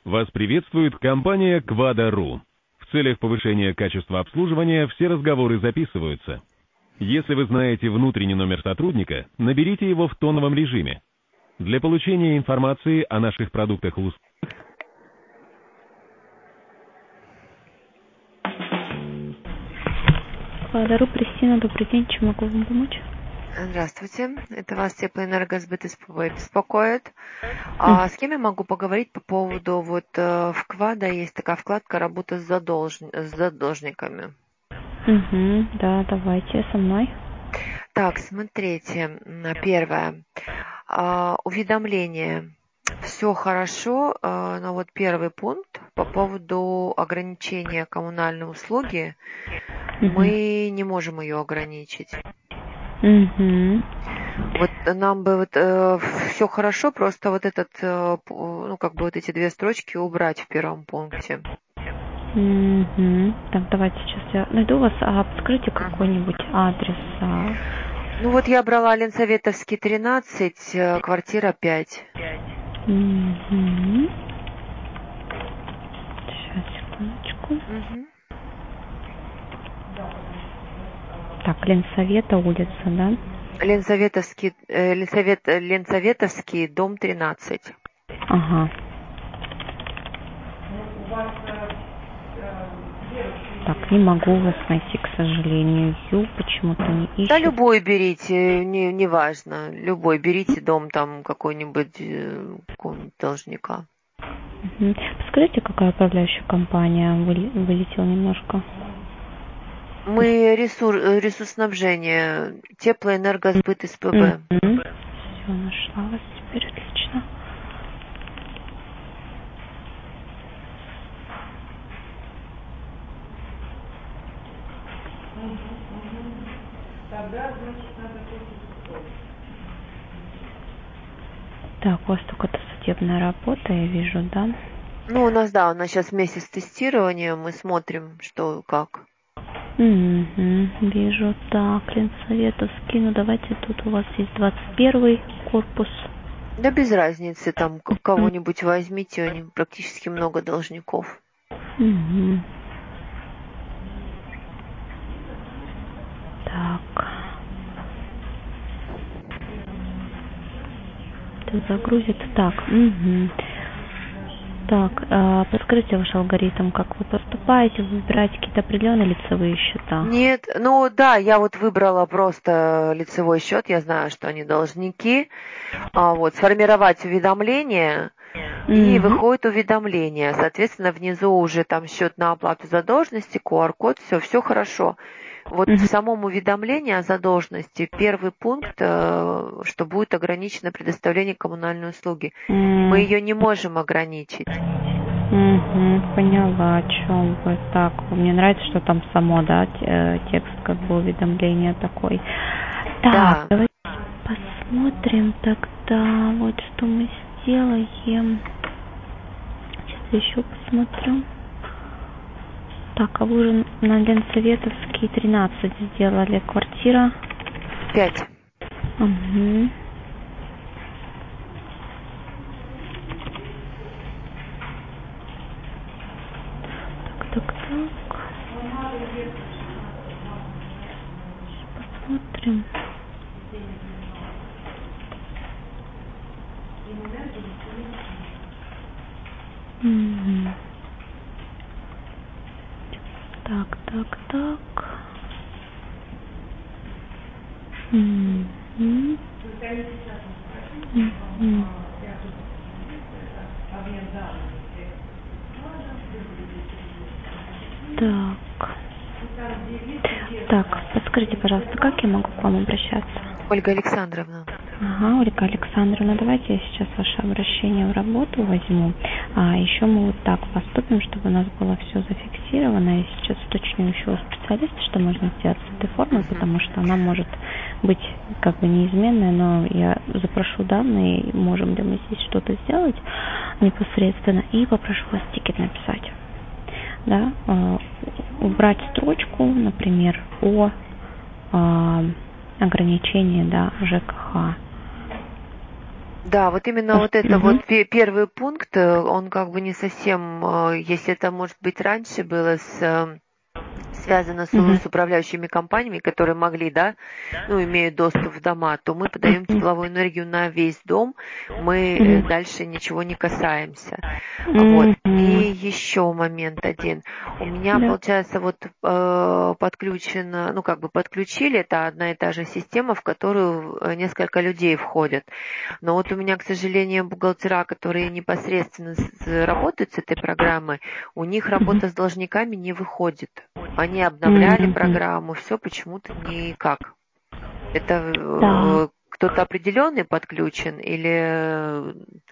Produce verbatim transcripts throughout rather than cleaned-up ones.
Вас приветствует компания Quada.ru. В целях повышения качества обслуживания все разговоры записываются. Если вы знаете внутренний номер сотрудника, наберите его в тоновом режиме. Для получения информации о наших продуктах и услугах. Quada.ru, Кристина, добрый день, чем могу вам помочь? Здравствуйте, это вас Теплоэнергосбыт беспокоит. А с кем я могу поговорить по поводу, вот э, в Quada есть такая вкладка «Работа с, задолж... с задолжниками». Угу, да, давайте, со мной. Так, смотрите, первое. А, уведомление. Все хорошо, а, но вот первый пункт по поводу ограничения коммунальной услуги, Угу. мы не можем ее ограничить. Угу. Вот нам бы вот э, все хорошо, просто вот этот, э, ну как бы вот эти две строчки убрать в первом пункте. Угу. Так, давайте сейчас я найду вас, а подскажите какой-нибудь адрес. А... Ну вот я брала Ленсоветовский тринадцать, э, квартира пять. Угу. Сейчас, секундочку. Угу. Так, Ленсовета, улица, да? Ленсоветовский, э, Ленсовет, Ленсоветовский, дом тринадцать. Ага. Так, не могу вас найти, к сожалению. Ю почему-то не ищет. Да любой берите, не, не важно. Любой берите дом там какой-нибудь, э, какого-нибудь должника. Угу. Подскажите, какая управляющая компания? Вы, вылетела немножко. Мы ресурс, ресурсснабжение, Теплоэнергосбыт СПБ. Угу. Все, нашла вас теперь, отлично. Так, у вас только судебная работа, я вижу, да? Ну, у нас, да, у нас сейчас месяц тестирования, мы смотрим, что как. Угу, вижу. Так, Ленсоветовский, ну давайте тут у вас есть двадцать первый корпус. Да без разницы, там кого-нибудь возьмите, у них практически много должников. Угу. Так. Это загрузится. Так, угу. Так, а, подскажите ваш алгоритм, как вы поступаете, вы выбираете какие-то определенные лицевые счета? Нет, ну да, я вот выбрала просто лицевой счет, я знаю, что они должники. А, вот, сформировать уведомление, и Mm-hmm. выходит уведомление. Соответственно, внизу уже там счет на оплату задолженности, ку ар код, все, все хорошо. Вот Mm-hmm. в самом уведомлении о задолженности первый пункт, что будет ограничено предоставление коммунальной услуги. Mm-hmm. Мы ее не можем ограничить. Угу, поняла, о чем вы. Так, мне нравится, что там само, да, текст, как бы уведомление такой. Так, Да. давайте посмотрим тогда, вот что мы сделаем. Сейчас еще посмотрю. Так, а вы уже на Ленсоветовский тринадцать сделали, квартира? Пять. Угу. Так, так, так. Посмотрим. Угу. Так, так, так. Угу. Угу. Так. Так, подскажите, пожалуйста, как я могу к вам обращаться? Ольга Александровна. Ага, Ольга Александровна, давайте я сейчас ваше обращение в работу возьму. А еще мы вот так поступим, чтобы у нас было все зафиксировано. Я сейчас уточню еще у специалиста, что можно сделать с этой формой, uh-huh. потому что она может быть как бы неизменная, но я запрошу данные, можем ли мы здесь что-то сделать непосредственно, и попрошу вас тикет написать. Да, э, убрать строчку, например, о э, ограничении, да, ЖКХ. Да, вот именно вот это Мгм. вот пе- первый пункт, э, он как бы не совсем, э, если это, может быть, раньше было с э, связано с, Мгм. с управляющими компаниями, которые могли, да, ну, имеют доступ в дома, то мы подаем Мгм. тепловую энергию на весь дом, мы э, Мгм. дальше ничего не касаемся. Вот. И Мгм. еще момент один. У меня, Да. получается, вот э, подключено, ну, как бы подключили, это одна и та же система, в которую э, несколько людей входят. Но вот у меня, к сожалению, бухгалтера, которые непосредственно с- работают с этой программой, у них Мгм. работа с должниками не выходит. Они обновляли Мгм. программу, все почему-то никак. Это Да. э, кто-то определенный подключен или...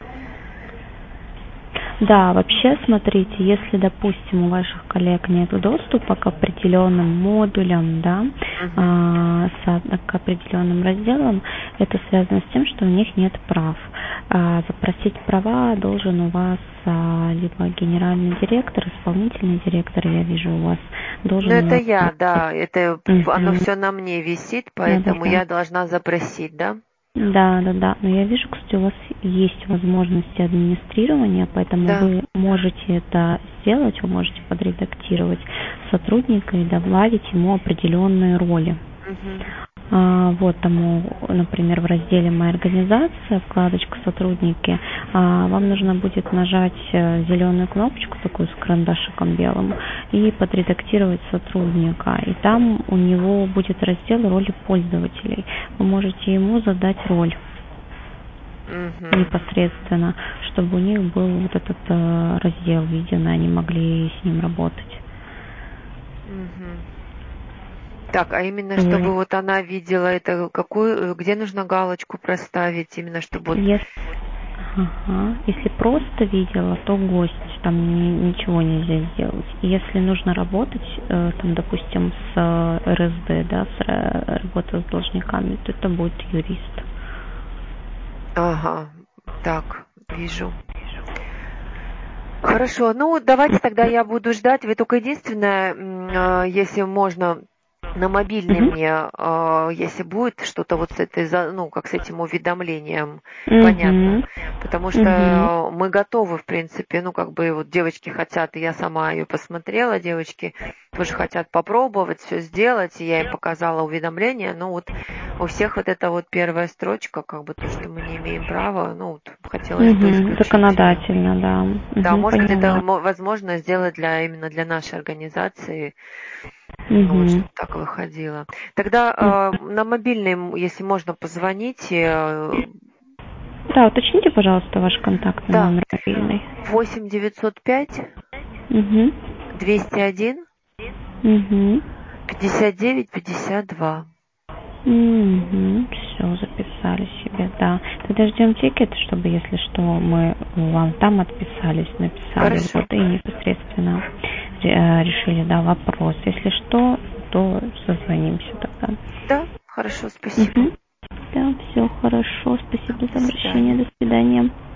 Да, вообще, смотрите, если, допустим, у ваших коллег нет доступа к определенным модулям, да, Мгм. а, со- к определенным разделам, это связано с тем, что у них нет прав. А, запросить права должен у вас а, либо генеральный директор, исполнительный директор, я вижу у вас, Ну, должен у это вас я, быть. да, это оно Мгм. все на мне висит, Да, да, поэтому да. я должна запросить, да? Да, да, да. Но я вижу, кстати, у вас есть возможности администрирования, поэтому Да. вы можете это сделать, вы можете подредактировать сотрудника и добавить ему определенные роли. Мгм. А, вот тому, например, в разделе «Моя организация», вкладочка «Сотрудники», а, вам нужно будет нажать э, зеленую кнопочку, такую с карандашиком белым, и подредактировать сотрудника. И там у него будет раздел «Роли пользователей». Вы можете ему задать роль Мгм. непосредственно, чтобы у них был вот этот э, раздел виден, и они могли с ним работать. Мгм. Так, а именно Вот. чтобы вот она видела это, какую, э, где нужно галочку проставить, именно чтобы вот... Если, ага. Если просто видела, то гость, там ни- ничего нельзя сделать. Если нужно работать, э, там, допустим, с э, эр эс дэ, да, с ра- работа с должниками, то это будет юрист. Ага, так, вижу. Хорошо, ну давайте тогда я буду ждать. Вы только единственное, м, э, если можно, на мобильный Угу. мне, э, если будет что-то вот с этой, за- ну, как с этим уведомлением, понятно. Угу. Потому Угу. что мы готовы, в принципе, ну, как бы вот девочки хотят, и я сама ее посмотрела, девочки тоже хотят попробовать все сделать, и я им показала уведомление, но вот у всех вот эта вот первая строчка, как бы то, что мы не имеем права, ну, вот хотелось бы Угу. исключить ее. Законодательно, да. Да, Угу. может быть, это Поняла. мо- возможно сделать для именно для нашей организации, ну вот Угу. чтобы так выходило. Тогда э, на мобильный, м, если можно, позвоните. э, Да, уточните, пожалуйста, ваш контактный Да, номер мобильный. восемь девятьсот пять Угу. двести один Угу. пятьдесят девять пятьдесят два. Угу. Все, записали себе, да. Тогда ждем тикет, чтобы, если что, мы вам там отписались, написали, Хорошо. вот, и непосредственно э, решили, да, вопрос. Если что, то созвонимся тогда. Да, хорошо, спасибо. Угу. Да, все хорошо. Спасибо До за обращение. свидания. До свидания.